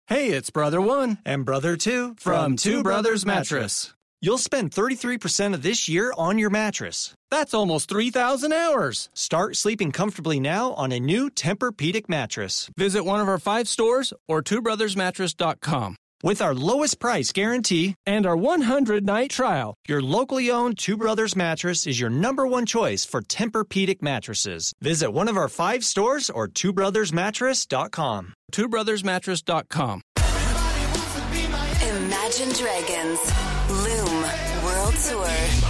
Hey, it's Brother One and Brother Two from Two Brothers Mattress. You'll spend 33% of this year on your mattress. That's almost 3,000 hours. Start sleeping comfortably now on a new Tempur-Pedic mattress. Visit one of our 5 stores or twobrothersmattress.com. With our lowest price guarantee and our 100-night trial, your locally owned Two Brothers mattress is your #1 choice for Tempur-Pedic mattresses. Visit one of our 5 stores or twobrothersmattress.com. twobrothersmattress.com. Imagine Dragons Loom World Tour.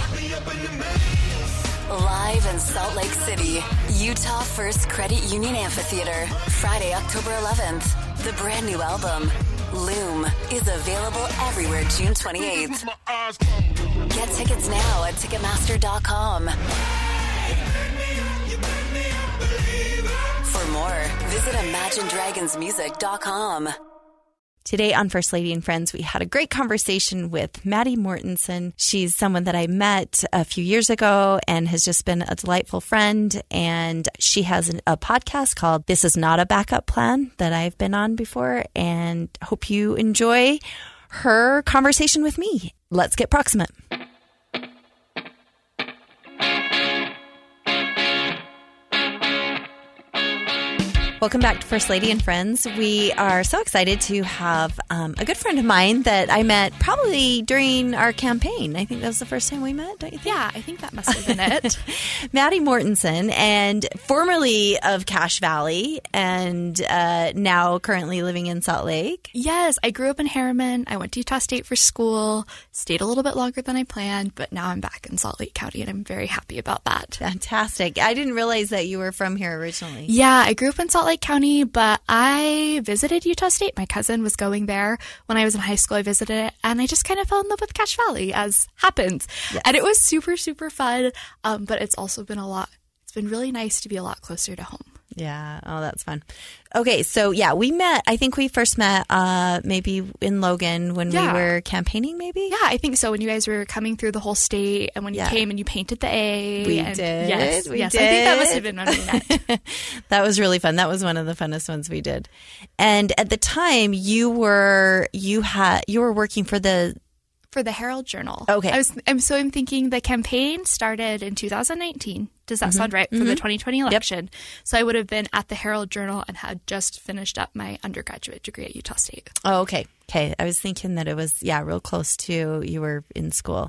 Live in Salt Lake City, Utah First Credit Union Amphitheater, Friday, October 11th. The brand new album, Loom, is available everywhere June 28th. Get tickets now at Ticketmaster.com. For more, visit ImagineDragonsMusic.com. Today on First Lady and Friends, we had a great conversation with Maddie Mortensen. She's someone that I met a few years ago and has just been a delightful friend. And she has a podcast called This Is Not a Backup Plan that I've been on before, and hope you enjoy her conversation with me. Let's get proximate. Welcome back to First Lady and Friends. We are so excited to have a good friend of mine that I met probably during our campaign. I think that was the first time we met, don't you think? Yeah, I think that must have been it. Maddie Mortensen, and formerly of Cache Valley, and now currently living in Salt Lake. Yes, I grew up in Harriman. I went to Utah State for school, stayed a little bit longer than I planned, but now I'm back in Salt Lake County, and I'm very happy about that. Fantastic. I didn't realize that you were from here originally. Yeah, I grew up in Salt Lake County, but I visited Utah State. My cousin was going there when I was in high school. I visited it, and I just kind of fell in love with Cache Valley, as happens. Yes. And it was super, super fun, but it's also been it's been really nice to be a lot closer to home. Yeah. Oh, that's fun. Okay. So, yeah, we met, I think we first met maybe in Logan when we were campaigning, maybe? Yeah, I think so. When you guys were coming through the whole state and when you came and you painted the A. We did. Yes, we did. I think that must have been when we met. That was really fun. That was one of the funnest ones we did. And at the time, you were working for the Herald Journal. Okay. I'm thinking the campaign started in 2019. Does that sound right? For the 2020 election. Yep. So I would have been at the Herald Journal and had just finished up my undergraduate degree at Utah State. Oh, okay. Okay. I was thinking that it was, real close to you were in school.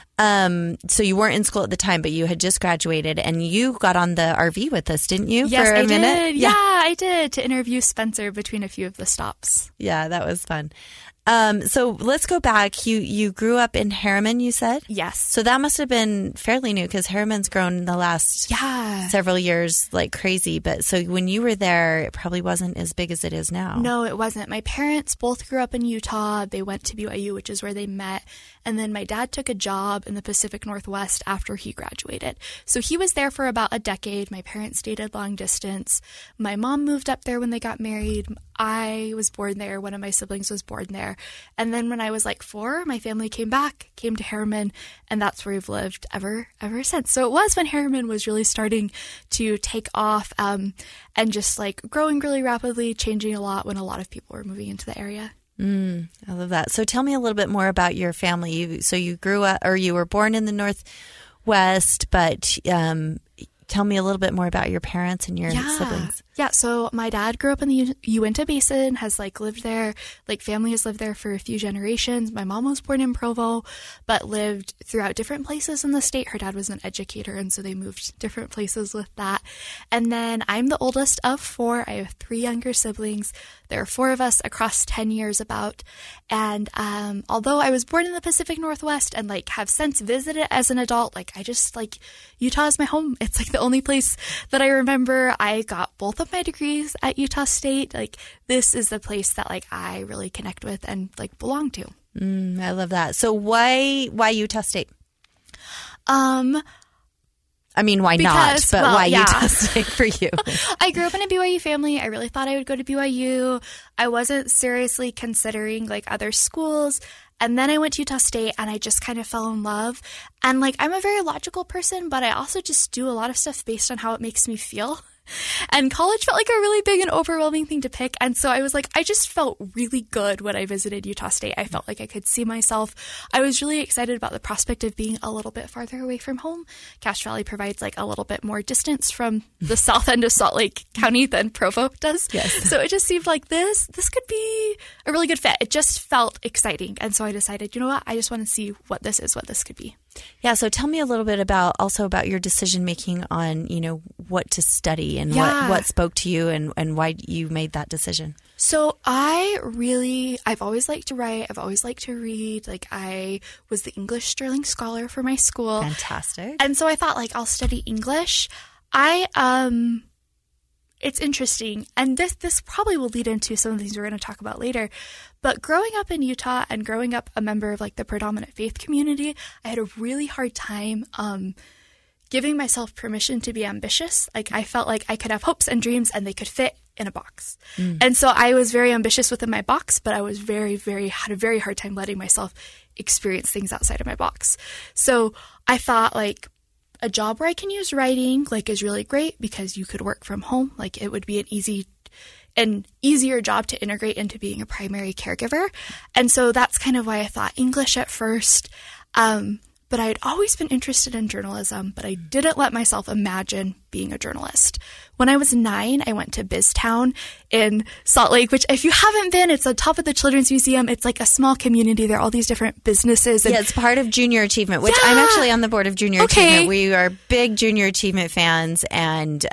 So you weren't in school at the time, but you had just graduated and you got on the RV with us, didn't you? Yes, for a I minute? did. Yeah, I did, to interview Spencer between a few of the stops. Yeah, that was fun. So let's go back. You grew up in Harriman, you said? Yes. So that must have been fairly new because Harriman's grown in the last several years like crazy. But so when you were there, it probably wasn't as big as it is now. No, it wasn't. My parents both grew up in Utah. They went to BYU, which is where they met. And then my dad took a job in the Pacific Northwest after he graduated. So he was there for about a decade. My parents dated long distance. My mom moved up there when they got married. I was born there. One of my siblings was born there. And then when I was like 4, my family came to Harriman, and that's where we've lived ever since. So it was when Harriman was really starting to take off and just like growing really rapidly, changing a lot when a lot of people were moving into the area. I love that. So tell me a little bit more about your family. So you grew up, or you were born in the Northwest, but tell me a little bit more about your parents and your siblings. Yeah, so my dad grew up in the Uinta Basin, has lived there, family has lived there for a few generations. My mom was born in Provo, but lived throughout different places in the state. Her dad was an educator, and so they moved different places with that. And then I'm the oldest of 4. I have 3 younger siblings. There are 4 of us across 10 years about. And although I was born in the Pacific Northwest and have since visited as an adult, I just Utah is my home. It's the only place that I remember. I got both of my degrees at Utah State. This is the place that I really connect with and belong to. I love that. So why Utah State? I mean, why not? But why Utah State for you? I grew up in a BYU family. I really thought I would go to BYU. I wasn't seriously considering other schools. And then I went to Utah State and I just kind of fell in love. And I'm a very logical person, but I also just do a lot of stuff based on how it makes me feel. And college felt like a really big and overwhelming thing to pick. And so I was like, I just felt really good when I visited Utah State. I felt like I could see myself. I was really excited about the prospect of being a little bit farther away from home. Cache Valley provides like a little bit more distance from the south end of Salt Lake County than Provo does. Yes. So it just seemed like this could be a really good fit. It just felt exciting. And so I decided, you know what? I just want to see what this could be. Yeah. So tell me a little bit about your decision making on, what to study and what spoke to you and why you made that decision. So I've always liked to write. I've always liked to read. Like I was the English Sterling Scholar for my school. Fantastic. And so I thought like I'll study English. It's interesting. And this probably will lead into some of the things we're going to talk about later. But growing up in Utah and growing up a member of like the predominant faith community, I had a really hard time giving myself permission to be ambitious. Like I felt like I could have hopes and dreams and they could fit in a box. And so I was very ambitious within my box, but I was had a very hard time letting myself experience things outside of my box. So I thought like a job where I can use writing like is really great because you could work from home. Like it would be an easier job to integrate into being a primary caregiver. And so that's kind of why I thought English at first. But I had always been interested in journalism, but I didn't let myself imagine being a journalist. When I was 9, I went to BizTown in Salt Lake, which if you haven't been, it's on top of the Children's Museum. It's like a small community. There are all these different businesses. And it's part of Junior Achievement, which I'm actually on the board of Junior Achievement. We are big Junior Achievement fans. And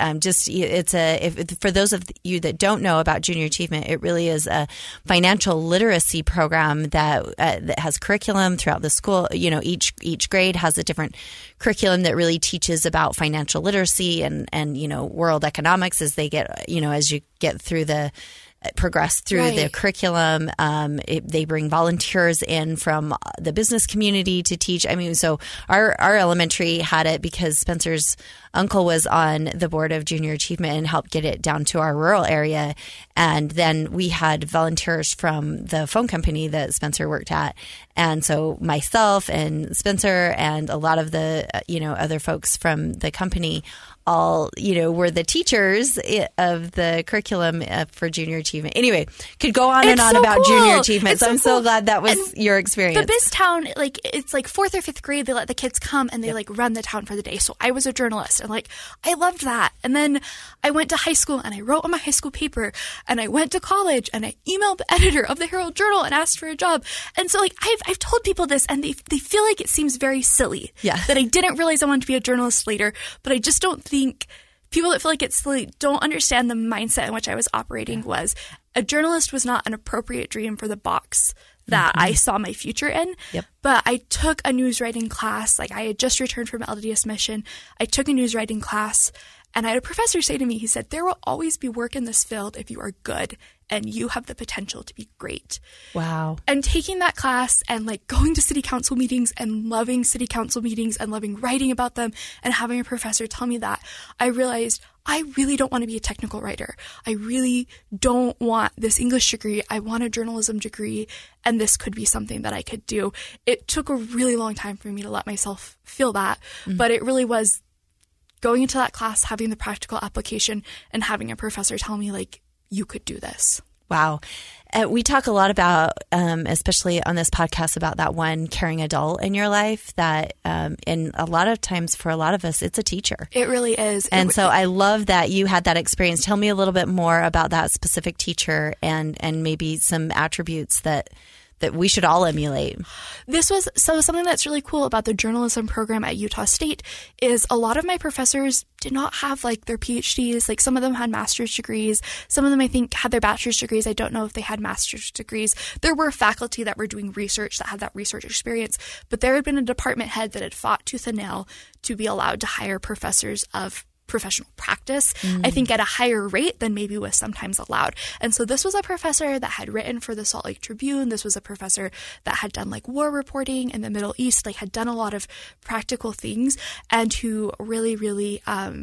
for those of you that don't know about Junior Achievement, it really is a financial literacy program that has curriculum throughout the school. Each grade has a different curriculum that really teaches about financial literacy and world economics as they get, as you get through progress through the curriculum. They bring volunteers in from the business community to teach. I mean, so our elementary had it because Spencer's uncle was on the board of Junior Achievement and helped get it down to our rural area. And then we had volunteers from the phone company that Spencer worked at. And so myself and Spencer and a lot of the, other folks from the company all, were the teachers of the curriculum for Junior Achievement. Anyway, could go on and on about cool. Junior Achievement. So I'm so glad that was your experience. The BizTown, it's like 4th or 5th grade. They let the kids come and they run the town for the day. So I was a journalist and I loved that. And then I went to high school and I wrote on my high school paper and I went to college and I emailed the editor of the Herald Journal and asked for a job. And so I've told people this and they feel like it seems very silly that I didn't realize I wanted to be a journalist later, but I just don't think people that feel like it's silly don't understand the mindset in which I was operating. Was a journalist was not an appropriate dream for the box that I saw my future in. Yep. But I took a news writing class. Like I had just returned from LDS mission. I took a news writing class and I had a professor say to me, he said, there will always be work in this field if you are good and you have the potential to be great. Wow. And taking that class and going to city council meetings and loving city council meetings and loving writing about them and having a professor tell me that, I realized I really don't want to be a technical writer. I really don't want this English degree. I want a journalism degree, and this could be something that I could do. It took a really long time for me to let myself feel that, but it really was going into that class, having the practical application, and having a professor tell me, you could do this. Wow. We talk a lot about, especially on this podcast, about that one caring adult in your life that, and a lot of times for a lot of us, it's a teacher. It really is. And so I love that you had that experience. Tell me a little bit more about that specific teacher and maybe some attributes that we should all emulate. This was something that's really cool about the journalism program at Utah State is a lot of my professors did not have their PhDs. Some of them had master's degrees. Some of them I think had their bachelor's degrees. I don't know if they had master's degrees. There were faculty that were doing research that had that research experience, but there had been a department head that had fought tooth and nail to be allowed to hire professors of professional practice, I think at a higher rate than maybe was sometimes allowed. And so this was a professor that had written for the Salt Lake Tribune. This was a professor that had done war reporting in the Middle East, had done a lot of practical things and who really, really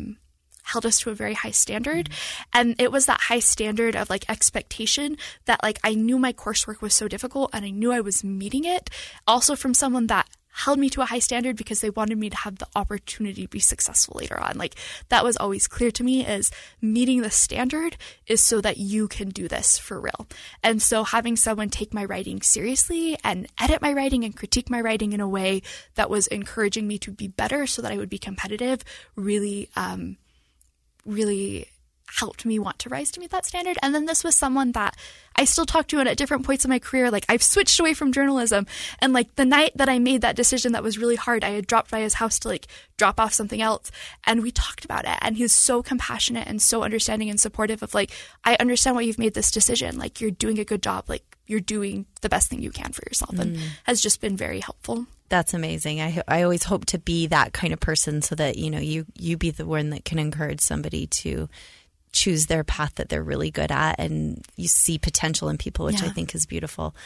held us to a very high standard. And it was that high standard of expectation that I knew my coursework was so difficult and I knew I was meeting it. Also from someone that held me to a high standard because they wanted me to have the opportunity to be successful later on. Like, that was always clear to me, is meeting the standard is so that you can do this for real. And so having someone take my writing seriously and edit my writing and critique my writing in a way that was encouraging me to be better so that I would be competitive really helped me want to rise to meet that standard. And then this was someone that I still talk to at different points in my career. Like, I've switched away from journalism. And like the night that I made that decision that was really hard, I had dropped by his house to like drop off something else. And we talked about it. And he was so compassionate and so understanding and supportive of like, I understand why you've made this decision. Like, you're doing a good job. Like, you're doing the best thing you can for yourself, and has just been very helpful. That's amazing. I always hope to be that kind of person so that, you know, you be the one that can encourage somebody to choose their path that they're really good at, and you see potential in people, which I think is beautiful.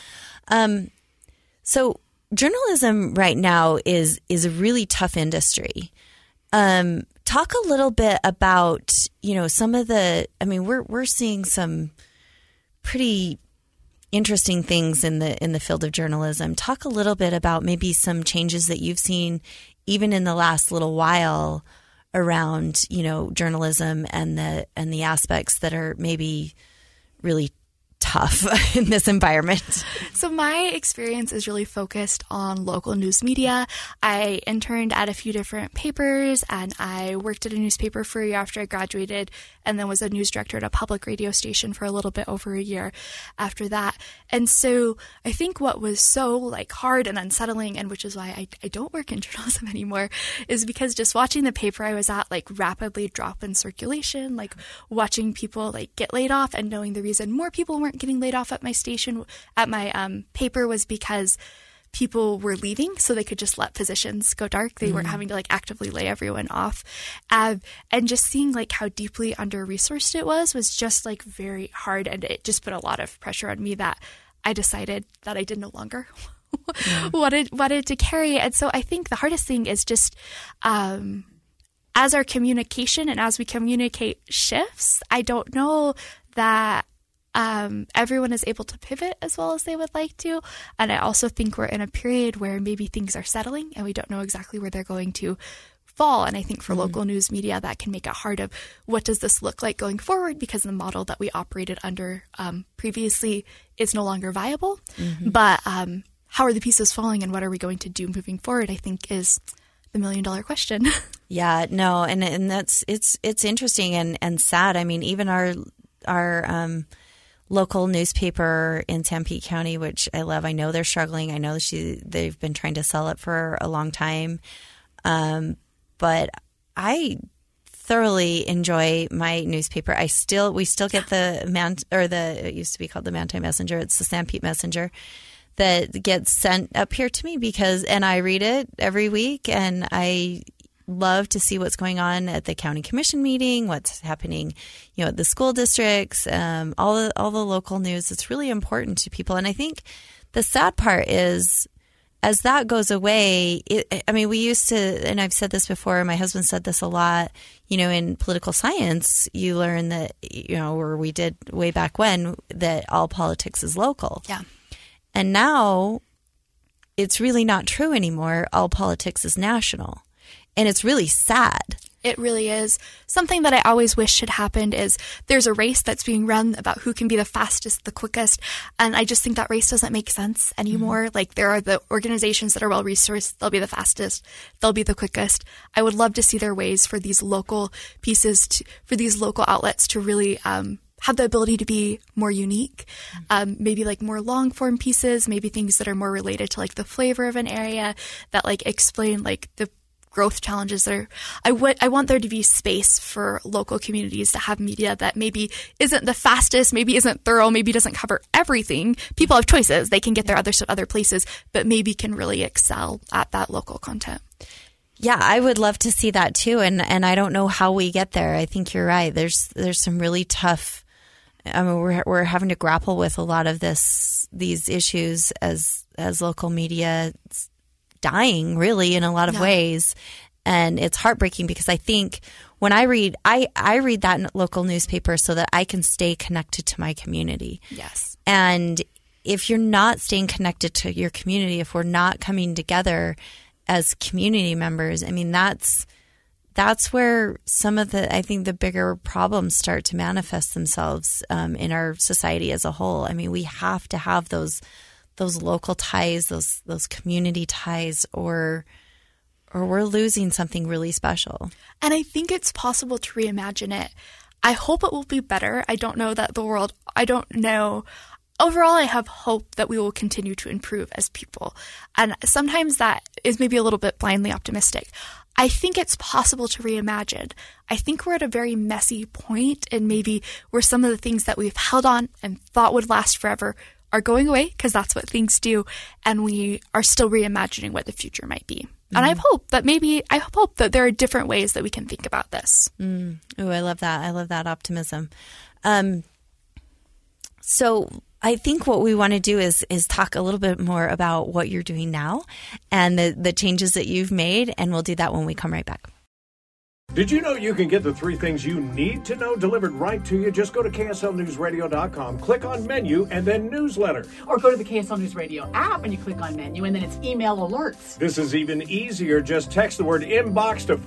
So journalism right now is a really tough industry. Talk a little bit about, you know, some of the, I mean, we're seeing some pretty interesting things in the field of journalism. Talk a little bit about maybe some changes that you've seen even in the last little while around, you know, journalism and the aspects that are maybe really tough in this environment. So my experience is really focused on local news media. I interned at a few different papers, and I worked at a newspaper for a year after I graduated, and then was a news director at a public radio station for a little bit over a year after that. And so I think what was so like hard and unsettling, and which is why I don't work in journalism anymore, is because just watching the paper I was at like rapidly drop in circulation, like watching people like get laid off, and knowing the reason more people weren't getting laid off at my station, at my paper, was because people were leaving so they could just let positions go dark. They weren't having to like actively lay everyone off. And just seeing like how deeply under-resourced it was just like very hard. And it just put a lot of pressure on me that I decided that I did no longer wanted to carry. And so I think the hardest thing is just as our communication and as we communicate shifts, I don't know that everyone is able to pivot as well as they would like to. And I also think we're in a period where maybe things are settling and we don't know exactly where they're going to fall. And I think for local news media, that can make it hard of what does this look like going forward, because the model that we operated under previously is no longer viable. But how are the pieces falling and what are we going to do moving forward, I think is the $1 million question. Yeah, no. And that's, it's interesting and sad. I mean, even our local newspaper in Sanpete County, which I love. I know they're struggling. I know they've been trying to sell it for a long time. But I thoroughly enjoy my newspaper. We still get it used to be called the Manti Messenger. It's the Sanpete Messenger that gets sent up here to me and I read it every week, and I love to see what's going on at the county commission meeting, what's happening, you know, at the school districts, all the local news. It's really important to people. And I think the sad part is, as that goes away, we used to, and I've said this before, my husband said this a lot, you know, in political science, you learn that, you know, or we did way back when, that all politics is local. Yeah. And now it's really not true anymore. All politics is national. And it's really sad. It really is. Something that I always wish had happened is there's a race that's being run about who can be the fastest, the quickest. And I just think that race doesn't make sense anymore. Like, there are the organizations that are well-resourced. They'll be the fastest. They'll be the quickest. I would love to see there ways for these local pieces, for these local outlets to really have the ability to be more unique, maybe like more long form pieces, maybe things that are more related to like the flavor of an area that like explain like the growth challenges that are, I want there to be space for local communities to have media that maybe isn't the fastest, maybe isn't thorough, maybe doesn't cover everything. People have choices. They can get their other places, but maybe can really excel at that local content. Yeah, I would love to see that too. And I don't know how we get there. I think you're right. There's some really tough, I mean, we're having to grapple with a lot of these issues as local media dying really in a lot of ways. And it's heartbreaking because I think when I read that local newspaper so that I can stay connected to my community. Yes. And if you're not staying connected to your community, if we're not coming together as community members, I mean, that's where some of I think the bigger problems start to manifest themselves in our society as a whole. I mean, we have to have those local ties, those community ties, or we're losing something really special. And I think it's possible to reimagine it. I hope it will be better. I don't know that I don't know. Overall, I have hope that we will continue to improve as people. And sometimes that is maybe a little bit blindly optimistic. I think it's possible to reimagine. I think we're at a very messy point, and maybe where some of the things that we've held on and thought would last forever are going away, because that's what things do. And we are still reimagining what the future might be. Mm-hmm. And I hope that there are different ways that we can think about this. Oh, I love that. I love that optimism. So I think what we want to do is talk a little bit more about what you're doing now and the changes that you've made, and we'll do that when we come right back. Did you know you can get the 3 things you need to know delivered right to you? Just go to KSLNewsRadio.com, click on menu, and then newsletter. Or go to the KSL News Radio app and you click on menu, and then it's email alerts. This is even easier. Just text the word inbox to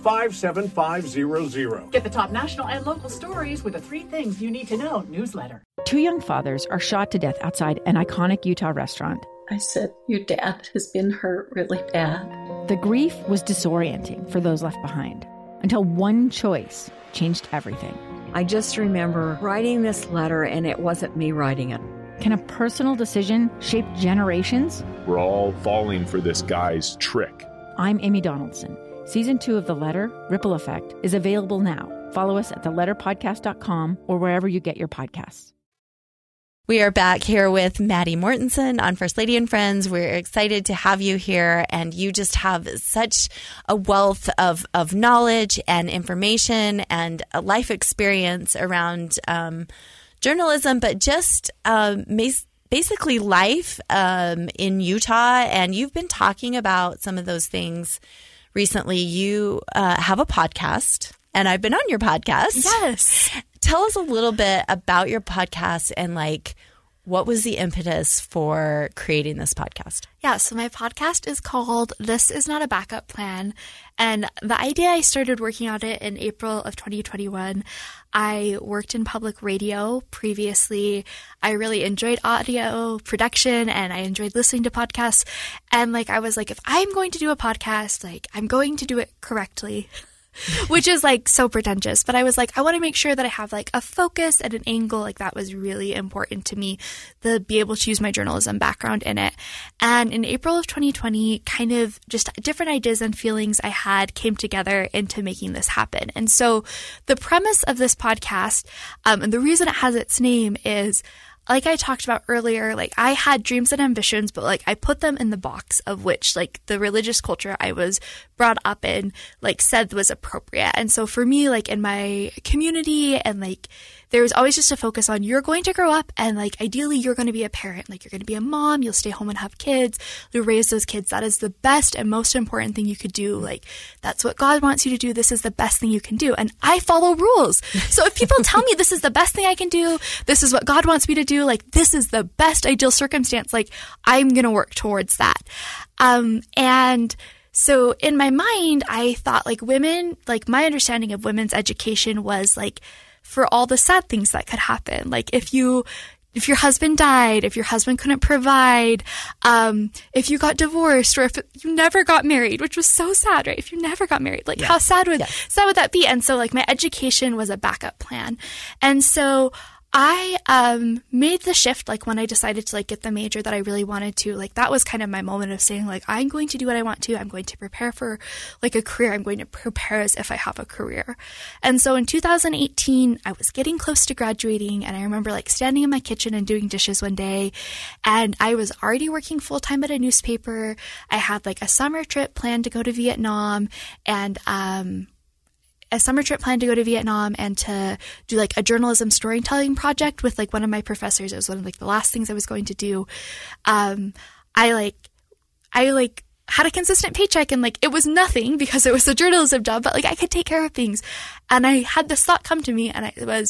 57500. Get the top national and local stories with the 3 things you need to know newsletter. 2 young fathers are shot to death outside an iconic Utah restaurant. I said, your dad has been hurt really bad. The grief was disorienting for those left behind, until one choice changed everything. I just remember writing this letter, and it wasn't me writing it. Can a personal decision shape generations? We're all falling for this guy's trick. I'm Amy Donaldson. Season 2 of The Letter, Ripple Effect, is available now. Follow us at theletterpodcast.com or wherever you get your podcasts. We are back here with Maddie Mortensen on First Lady and Friends. We're excited to have you here, and you just have such a wealth of knowledge and information and a life experience around journalism, but just basically life in Utah. And you've been talking about some of those things recently. You have a podcast, and I've been on your podcast. Yes. Tell us a little bit about your podcast and what was the impetus for creating this podcast? Yeah, so my podcast is called This Is Not a Backup Plan. And the idea, I started working on it in April of 2021. I worked in public radio previously. I really enjoyed audio production and I enjoyed listening to podcasts. And I was like, if I'm going to do a podcast, I'm going to do it correctly. Which is so pretentious, but I was I want to make sure that I have a focus and an angle. That was really important to me, to be able to use my journalism background in it. And in April of 2020, kind of just different ideas and feelings I had came together into making this happen. And so the premise of this podcast, and the reason it has its name is, like I talked about earlier, I had dreams and ambitions, but I put them in the box of which the religious culture I was brought up in said was appropriate. And so for me, in my community and there was always just a focus on, you're going to grow up and ideally you're going to be a parent, you're going to be a mom, you'll stay home and have kids, you'll raise those kids. That is the best and most important thing you could do. That's what God wants you to do. This is the best thing you can do. And I follow rules. So if people tell me this is the best thing I can do, this is what God wants me to do, this is the best ideal circumstance, I'm going to work towards that. And so in my mind, I thought women, my understanding of women's education was for all the sad things that could happen. If your husband died, if your husband couldn't provide, if you got divorced, or if you never got married, which was so sad, right? If you never got married, how sad would that be? And so my education was a backup plan. And so I made the shift when I decided to get the major that I really wanted to. That was kind of my moment of saying I'm going to do what I want to. I'm going to prepare for a career. I'm going to prepare as if I have a career. And so in 2018, I was getting close to graduating, and I remember standing in my kitchen and doing dishes one day, and I was already working full-time at a newspaper. I had a summer trip planned to go to Vietnam, and and to do a journalism storytelling project with one of my professors. It was one of the last things I was going to do. I had a consistent paycheck, and it was nothing because it was a journalism job, but I could take care of things. And I had this thought come to me, and it was,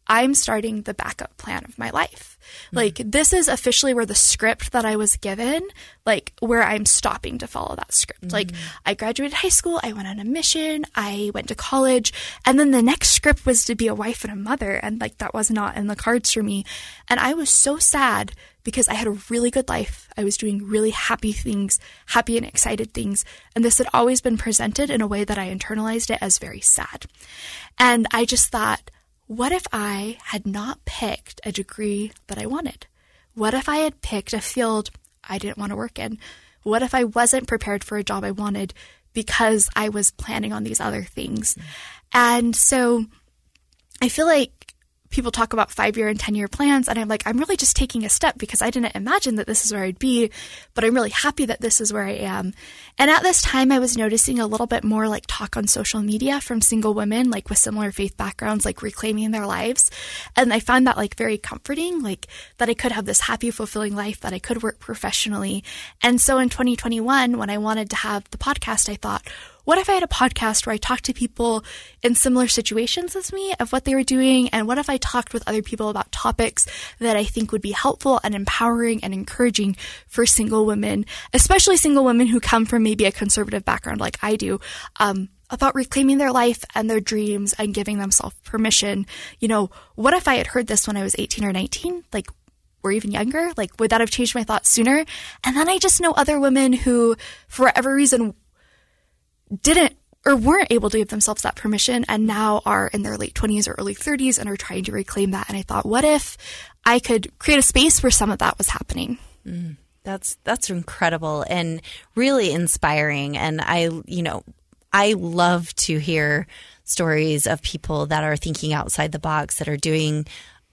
I'm starting the backup plan of my life. Like, this is officially where the script that I was given, like, where I'm stopping to follow that script. Like, I graduated high school, I went on a mission, I went to college, and then the next script was to be a wife and a mother, and, like, that was not in the cards for me. And I was so sad because I had a really good life. I was doing really happy things, happy and excited things, and this had always been presented in a way that I internalized it as very sad. And I just thought, what if I had not picked a degree that I wanted? What if I had picked a field I didn't want to work in? What if I wasn't prepared for a job I wanted because I was planning on these other things? And so I feel like people talk about 5-year and 10-year plans, and I'm like, I'm really just taking a step because I didn't imagine that this is where I'd be, but I'm really happy that this is where I am. And at this time, I was noticing a little bit more like talk on social media from single women, like with similar faith backgrounds, like reclaiming their lives. And I found that like very comforting, like that I could have this happy, fulfilling life, that I could work professionally. And so in 2021, when I wanted to have the podcast, I thought, what if I had a podcast where I talked to people in similar situations as me of what they were doing? And what if I talked with other people about topics that I think would be helpful and empowering and encouraging for single women, especially single women who come from maybe a conservative background like I do, about reclaiming their life and their dreams and giving themselves permission. You know, what if I had heard this when I was 18 or 19? Like, or even younger? Like, would that have changed my thoughts sooner? And then I just know other women who, for whatever reason, didn't or weren't able to give themselves that permission and now are in their late 20s or early 30s and are trying to reclaim that. And I thought, what if I could create a space where some of that was happening? That's incredible and really inspiring. And I love to hear stories of people that are thinking outside the box, that are doing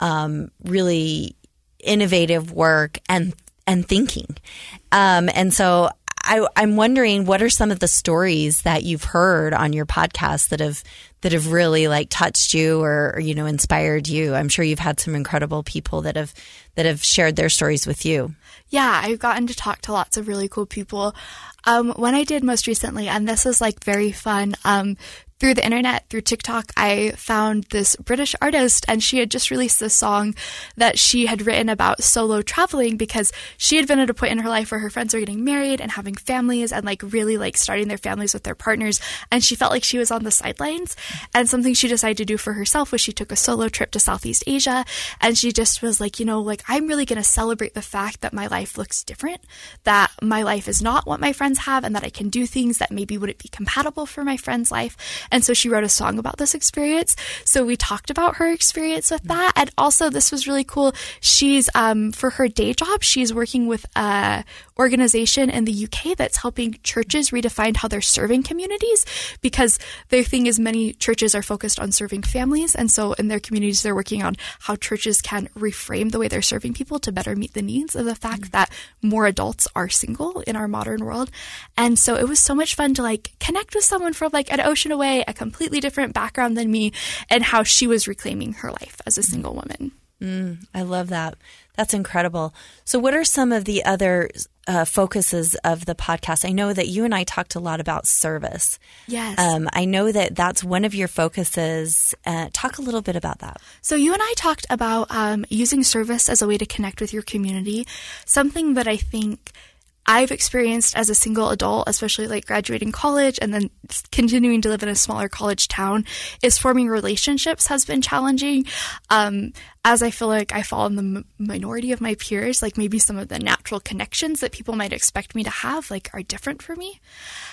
really innovative work and thinking. And so I'm wondering, what are some of the stories that you've heard on your podcast that have really like touched you or inspired you? I'm sure you've had some incredible people that have shared their stories with you. Yeah, I've gotten to talk to lots of really cool people. When I did most recently, and this is like very fun, through the internet, through TikTok, I found this British artist, and she had just released this song that she had written about solo traveling because she had been at a point in her life where her friends were getting married and having families and like really like starting their families with their partners. And she felt like she was on the sidelines. And something she decided to do for herself was she took a solo trip to Southeast Asia. And she just was like, I'm really going to celebrate the fact that my life looks different, that my life is not what my friends have, and that I can do things that maybe wouldn't be compatible for my friend's life. And so she wrote a song about this experience. So we talked about her experience with that. And also this was really cool. She's, for her day job, she's working with a organization in the UK that's helping churches redefine how they're serving communities, because their thing is many churches are focused on serving families. And so in their communities, they're working on how churches can reframe the way they're serving people to better meet the needs of the fact that more adults are single in our modern world. And so it was so much fun to like connect with someone from like an ocean away, a completely different background than me, and how she was reclaiming her life as a single woman. I love that. That's incredible. So what are some of the other focuses of the podcast? I know that you and I talked a lot about service. Yes. I know that that's one of your focuses. Talk a little bit about that. So you and I talked about using service as a way to connect with your community, something that I think I've experienced as a single adult, especially like graduating college and then continuing to live in a smaller college town, is forming relationships has been challenging. As I feel like I fall in the minority of my peers, like maybe some of the natural connections that people might expect me to have like are different for me.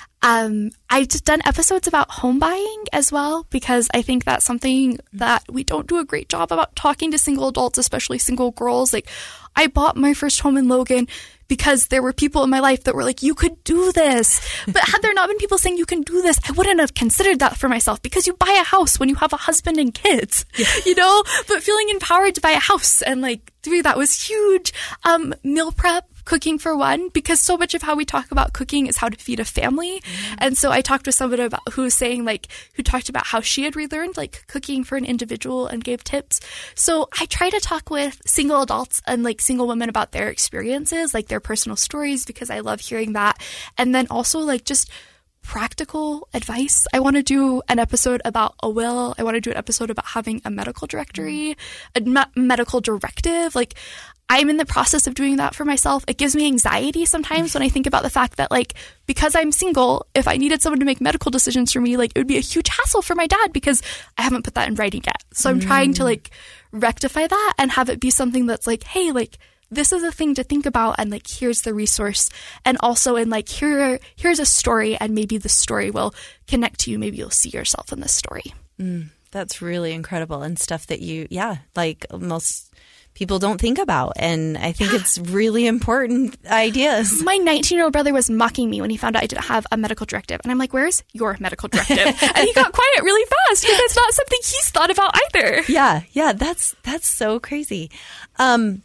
I've just done episodes about home buying as well, because I think that's something that we don't do a great job about talking to single adults, especially single girls. Like, I bought my first home in Logan because there were people in my life that were like, you could do this. But had there not been people saying you can do this, I wouldn't have considered that for myself, because you buy a house when you have a husband and kids, but feeling empowered to buy a house and like doing that was huge. Meal prep, cooking for one, because so much of how we talk about cooking is how to feed a family. And so I talked with somebody about who talked about how she had relearned like cooking for an individual and gave tips. So I try to talk with single adults and like single women about their experiences, like their personal stories, because I love hearing that. And then also like just practical advice. I want to do an episode about a will. I want to do an episode about having a medical directory, a medical directive. Like, I'm in the process of doing that for myself. It gives me anxiety sometimes when I think about the fact that, like, because I'm single, if I needed someone to make medical decisions for me, like, it would be a huge hassle for my dad because I haven't put that in writing yet. So I'm trying to, like, rectify that and have it be something that's like, hey, like, this is a thing to think about, and, like, here's the resource. And also in, like, here's a story, and maybe the story will connect to you. Maybe you'll see yourself in this story. That's really incredible, and stuff that like most people don't think about. And I think it's really important ideas. My 19-year-old brother was mocking me when he found out I didn't have a medical directive. And I'm like, where's your medical directive? And he got quiet really fast because it's not something he's thought about either. Yeah, that's so crazy. I'm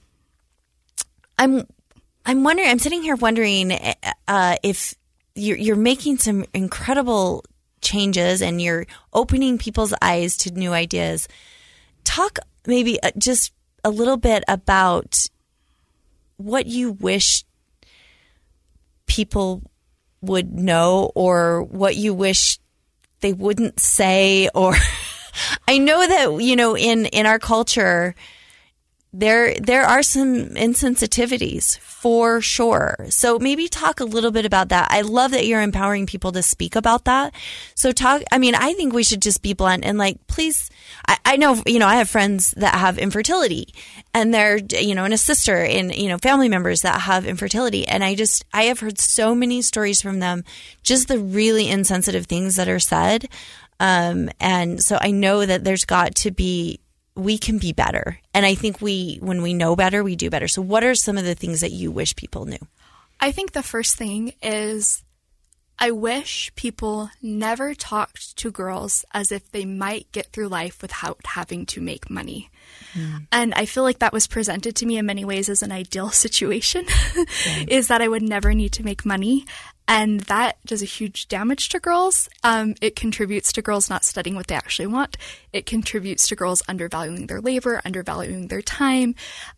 wondering, I'm sitting here wondering if you're making some incredible changes and you're opening people's eyes to new ideas. Talk maybe just a little bit about what you wish people would know, or what you wish they wouldn't say. Or I know that, you know, in our culture, there are some insensitivities for sure. So maybe talk a little bit about that. I love that you're empowering people to speak about that. So I think we should just be blunt and, like, please, I know, you know, I have friends that have infertility, and they're, you know, and a sister and, you know, family members that have infertility. And I have heard so many stories from them, just the really insensitive things that are said. And so I know that there's got to be, we can be better. And I think when we know better, we do better. So what are some of the things that you wish people knew? I think the first thing is I wish people never talked to girls as if they might get through life without having to make money. And I feel like that was presented to me in many ways as an ideal situation, is that I would never need to make money. And that does a huge damage to girls. It contributes to girls not studying what they actually want. It contributes to girls undervaluing their labor, undervaluing their time.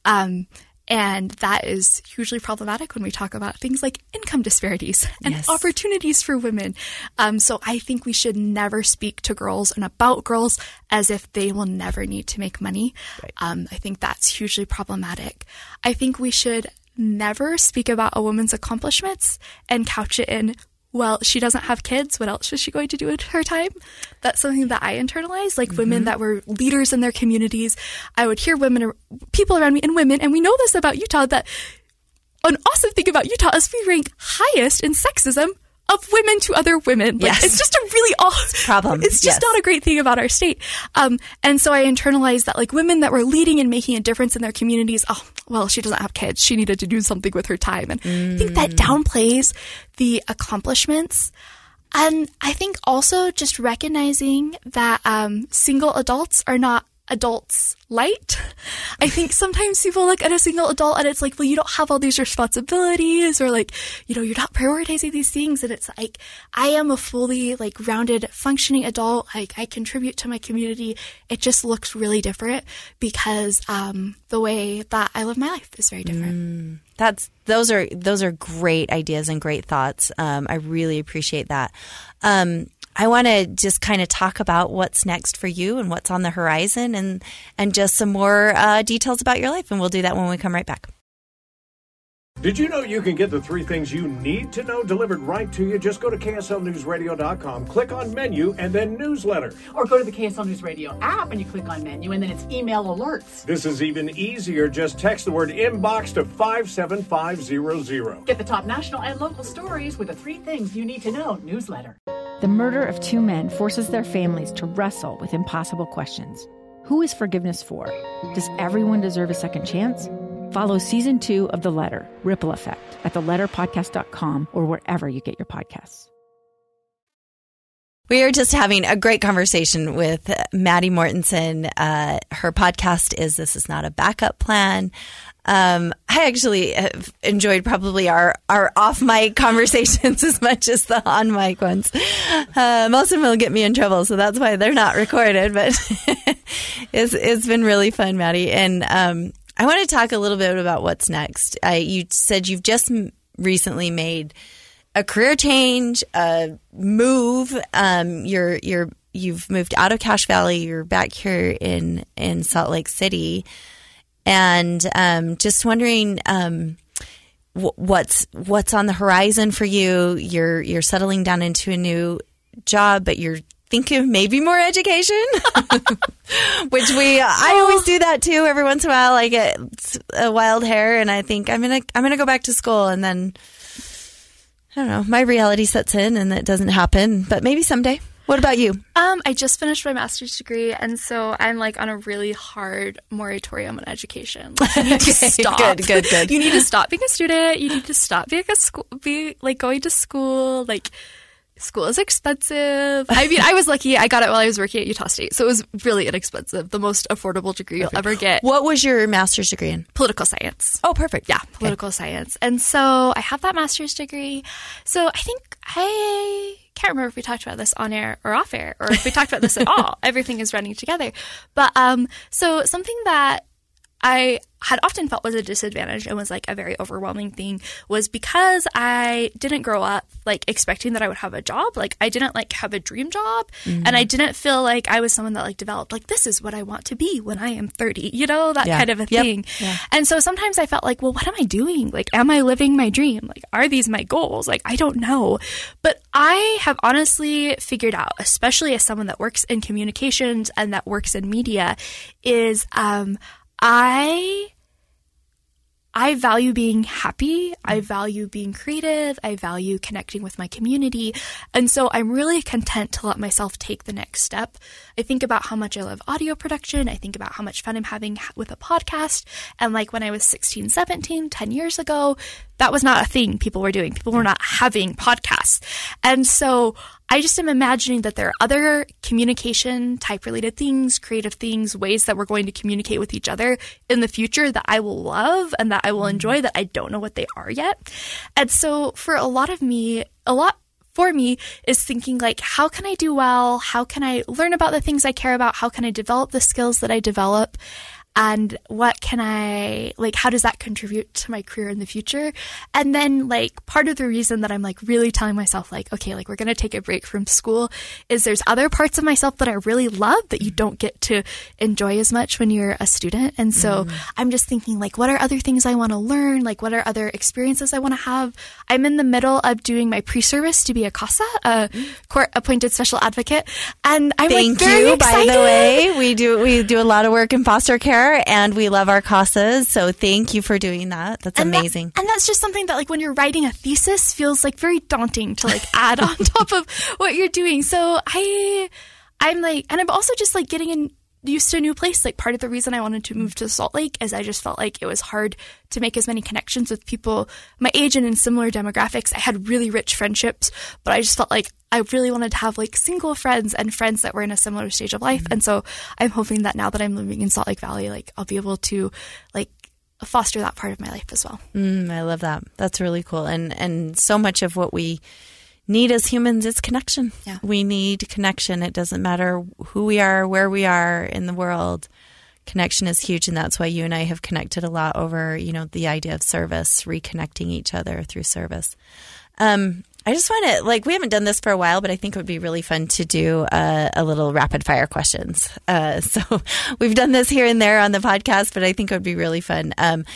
And that is hugely problematic when we talk about things like income disparities and opportunities for women. So I think we should never speak to girls and about girls as if they will never need to make money. Right. I think that's hugely problematic. I think we should never speak about a woman's accomplishments and couch it in, well, she doesn't have kids. What else is she going to do with her time? That's something that I internalized, like women that were leaders in their communities. I would hear people around me and women, and we know this about Utah, that an awesome thing about Utah is we rank highest in sexism of women to other women. Like, it's just a really problem. It's just not a great thing about our state. And so I internalized that, like, women that were leading and making a difference in their communities, oh, well, she doesn't have kids. She needed to do something with her time. And I think that downplays the accomplishments. And I think also just recognizing that single adults are not adults light. I think sometimes people look at a single adult and it's like, well, you don't have all these responsibilities, or, like, you know, you're not prioritizing these things. And it's like, I am a fully, like, rounded, functioning adult. Like, I contribute to my community. It just looks really different because the way that I live my life is very different. Those are great ideas and great thoughts. I really appreciate that. I want to just kind of talk about what's next for you and what's on the horizon, and just some more details about your life. And we'll do that when we come right back. Did you know you can get the 3 things you need to know delivered right to you? Just go to KSLNewsRadio.com, click on menu, and then newsletter. Or go to the KSL News Radio app and you click on menu, and then it's email alerts. This is even easier. Just text the word inbox to 57500. Get the top national and local stories with the 3 things you need to know newsletter. The murder of 2 men forces their families to wrestle with impossible questions. Who is forgiveness for? Does everyone deserve a second chance? Follow Season 2 of The Letter, Ripple Effect, at theletterpodcast.com or wherever you get your podcasts. We are just having a great conversation with Maddie Mortensen. Her podcast is This Is Not a Backup Plan. I actually have enjoyed probably our off-mic conversations as much as the on-mic ones. Most of them will get me in trouble, so that's why they're not recorded. But it's been really fun, Maddie. And I want to talk a little bit about what's next. You said you've just recently made a career change, a move. You've moved out of Cache Valley. You're back here in Salt Lake City, and just wondering what's on the horizon for you. You're settling down into a new job, but you're thinking maybe more education, which I always do that too. Every once in a while, I get a wild hair, and I think I'm gonna go back to school, and then I don't know, my reality sets in, and it doesn't happen. But maybe someday. What about you? I just finished my master's degree, and so I'm like on a really hard moratorium on education. Like, you need to stop. Good. You need to stop being a student. You need to stop being going to school. Like, school is expensive. I mean, I was lucky. I got it while I was working at Utah State, so it was really inexpensive. The most affordable degree you'll ever get. What was your master's degree in? Political science. Oh, perfect. Yeah, political science. And so I have that master's degree. So I think I can't remember if we talked about this on air or off air, or if we talked about this at all. Everything is running together. But so something that I had often felt was a disadvantage and was like a very overwhelming thing was because I didn't grow up like expecting that I would have a job. Like, I didn't like have a dream job, and I didn't feel like I was someone that like developed like, this is what I want to be when I am 30, that kind of a thing. Yeah. And so sometimes I felt like, well, what am I doing? Like, am I living my dream? Like, are these my goals? Like, I don't know. But I have honestly figured out, especially as someone that works in communications and that works in media, is I value being happy. I value being creative. I value connecting with my community. And so I'm really content to let myself take the next step. I think about how much I love audio production. I think about how much fun I'm having with a podcast. And like when I was 16, 17, 10 years ago, that was not a thing people were doing. People were not having podcasts. And so I just am imagining that there are other communication type related things, creative things, ways that we're going to communicate with each other in the future that I will love and that I will enjoy, that I don't know what they are yet. And so for a lot for me is thinking like, how can I do well? How can I learn about the things I care about? How can I develop the skills that I develop? And what can how does that contribute to my career in the future? And then like part of the reason that I'm like really telling myself like, okay, like we're going to take a break from school is there's other parts of myself that I really love that you don't get to enjoy as much when you're a student. And so I'm just thinking like, what are other things I want to learn? Like, what are other experiences I want to have? I'm in the middle of doing my pre-service to be a CASA, a court appointed special advocate. And I'm Thank like, very you, excited. By the way, we do a lot of work in foster care. And we love our CASAs, so thank you for doing that. That's amazing. And that's just something that, like, when you're writing a thesis, feels like very daunting to like add on top of what you're doing. So I'm like, and I'm also just like getting used to a new place. Like, part of the reason I wanted to move to Salt Lake is I just felt like it was hard to make as many connections with people my age and in similar demographics. I had really rich friendships, but I just felt like I really wanted to have like single friends and friends that were in a similar stage of life. And so I'm hoping that now that I'm living in Salt Lake Valley, like I'll be able to like foster that part of my life as well. I love that. That's really cool. And so much of what we need as humans is connection. Yeah. We need connection. It doesn't matter who we are, where we are in the world. Connection is huge, and that's why you and I have connected a lot over, the idea of service, reconnecting each other through service. I just want to, we haven't done this for a while, but I think it would be really fun to do a little rapid fire questions. So we've done this here and there on the podcast, but I think it would be really fun. I'm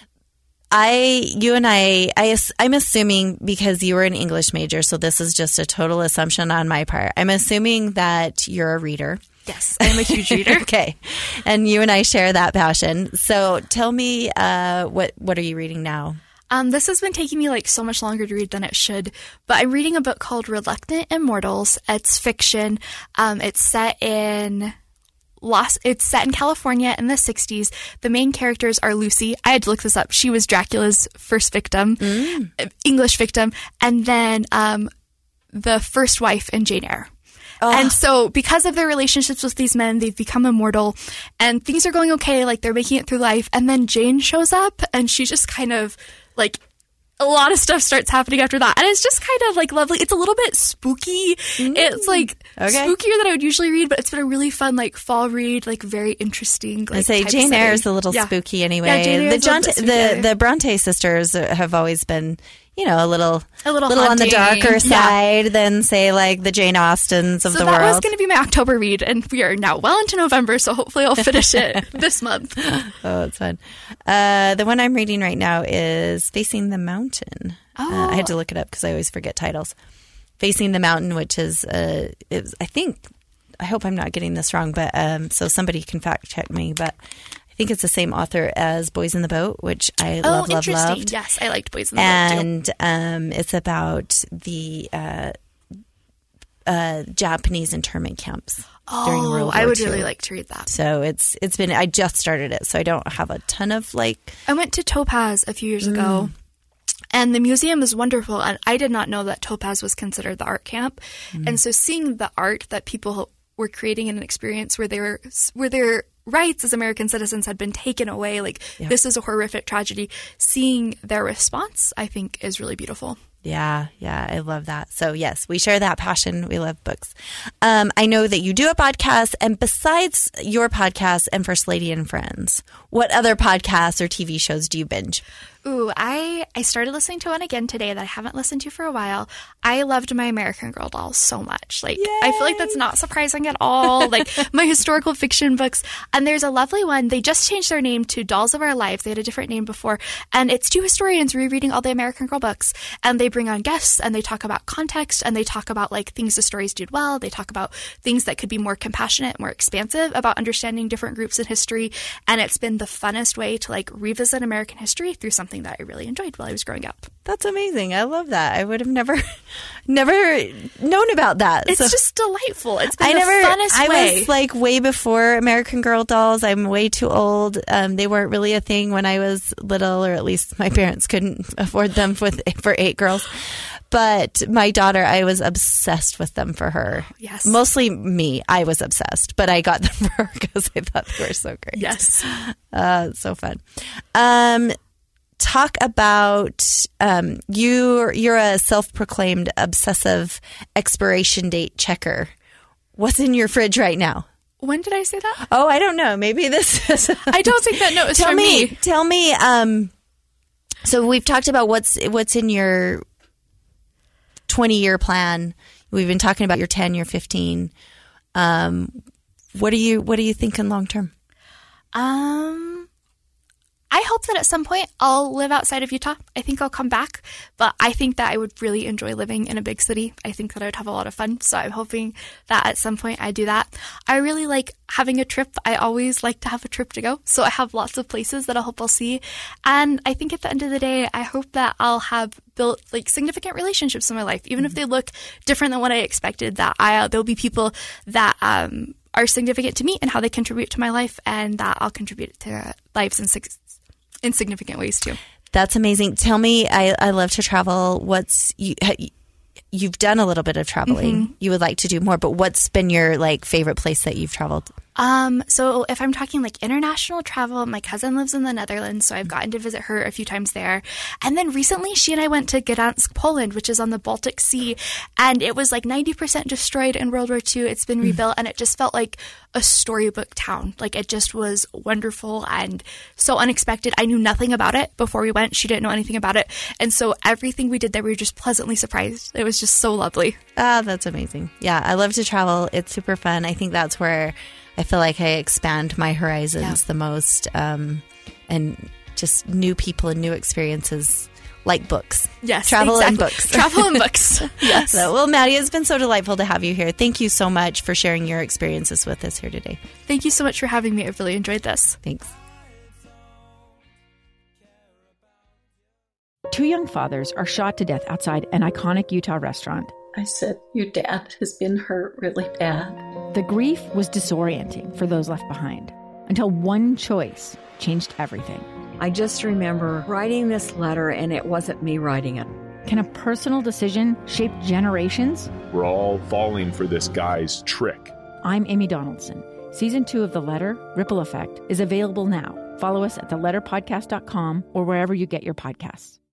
assuming, because you were an English major, so this is just a total assumption on my part. I'm assuming that you're a reader. Yes, I'm a huge reader. Okay. And you and I share that passion. So tell me, what are you reading now? This has been taking me so much longer to read than it should, but I'm reading a book called Reluctant Immortals. It's fiction. It's set in California in the 60s. The main characters are Lucy. I had to look this up. She was Dracula's first victim, English victim, and then the first wife in Jane Eyre. Oh. And so because of their relationships with these men, they've become immortal and things are going okay. They're making it through life. And then Jane shows up and she just kind of a lot of stuff starts happening after that. And it's just kind of lovely. It's a little bit spooky. It's spookier than I would usually read, but it's been a really fun fall read, very interesting. I say Jane Eyre is a little spooky anyway. Yeah, Jane Eyre the Bronte sisters have always been, a little haunting. on the darker side than, say, like the Jane Austens of the world. So that was going to be my October read, and we are now well into November, so hopefully I'll finish it this month. Oh, it's fun. The one I'm reading right now is Facing the Mountain. Oh. I had to look it up because I always forget titles. Facing the Mountain, which is, I hope I'm not getting this wrong, but so somebody can fact check me, but I think it's the same author as Boys in the Boat, which I loved. Yes, I liked Boys in the Boat too. And it's about the Japanese internment camps during World War II. I would really like to read that. So it's been, I just started it, so I don't have a ton of I went to Topaz a few years ago. And the museum is wonderful, and I did not know that Topaz was considered the art camp. And so seeing the art that people were creating in an experience where their rights as American citizens had been taken away, this is a horrific tragedy, seeing their response, I think, is really beautiful. Yeah, I love that. So yes, we share that passion. We love books. I know that you do a podcast, and besides your podcast and First Lady and Friends, what other podcasts or TV shows do you binge? Ooh, I started listening to one again today that I haven't listened to for a while. I loved my American Girl dolls so much. I feel like that's not surprising at all. My historical fiction books. And there's a lovely one. They just changed their name to Dolls of Our Lives. They had a different name before. And it's two historians rereading all the American Girl books. And they bring on guests, and they talk about context, and they talk about things the stories did well. They talk about things that could be more compassionate, more expansive about understanding different groups in history. And it's been the funnest way to revisit American history through something that I really enjoyed while I was growing up. That's amazing. I love that. I would have never known about that. It's just delightful. It's been the funnest way. I was way before American Girl dolls. I'm way too old. They weren't really a thing when I was little, or at least my parents couldn't afford them for 8 girls. But my daughter, I was obsessed with them for her. Yes. Mostly me. I was obsessed, but I got them for her because I thought they were so great. Yes. It's so fun. Talk about you're a self-proclaimed obsessive expiration date checker. What's in your fridge right now? When did I say that? Oh, I don't know. Maybe this is... I don't think that note is for me. Tell me. So we've talked about what's in your 20-year plan. We've been talking about your 10, your 15. What are you thinking long term? I hope that at some point I'll live outside of Utah. I think I'll come back, but I think that I would really enjoy living in a big city. I think that I would have a lot of fun, so I'm hoping that at some point I do that. I really like having a trip. I always like to have a trip to go, so I have lots of places that I hope I'll see. And I think at the end of the day, I hope that I'll have built significant relationships in my life, even if they look different than what I expected, that there'll be people that are significant to me and how they contribute to my life, and that I'll contribute to their lives in significant ways too. That's amazing. Tell me, I love to travel. You've done a little bit of traveling. Mm-hmm. You would like to do more, but what's been your favorite place that you've traveled? So if I'm talking international travel, my cousin lives in the Netherlands, so I've gotten to visit her a few times there. And then recently she and I went to Gdansk, Poland, which is on the Baltic Sea, and it was 90% destroyed in World War II. It's been rebuilt, and it just felt like a storybook town. It just was wonderful and so unexpected. I knew nothing about it before we went. She didn't know anything about it. And so everything we did there, we were just pleasantly surprised. It was just so lovely. Ah, that's amazing. Yeah, I love to travel. It's super fun. I think that's where I feel like I expand my horizons the most, and just new people and new experiences, like books. Yes, travel exactly. and books. Travel and books. Yes. Well, Maddie, it's been so delightful to have you here. Thank you so much for sharing your experiences with us here today. Thank you so much for having me. I've really enjoyed this. Thanks. 2 young fathers are shot to death outside an iconic Utah restaurant. I said, your dad has been hurt really bad. The grief was disorienting for those left behind until one choice changed everything. I just remember writing this letter, and it wasn't me writing it. Can a personal decision shape generations? We're all falling for this guy's trick. I'm Amy Donaldson. Season 2 of The Letter, Ripple Effect, is available now. Follow us at theletterpodcast.com or wherever you get your podcasts.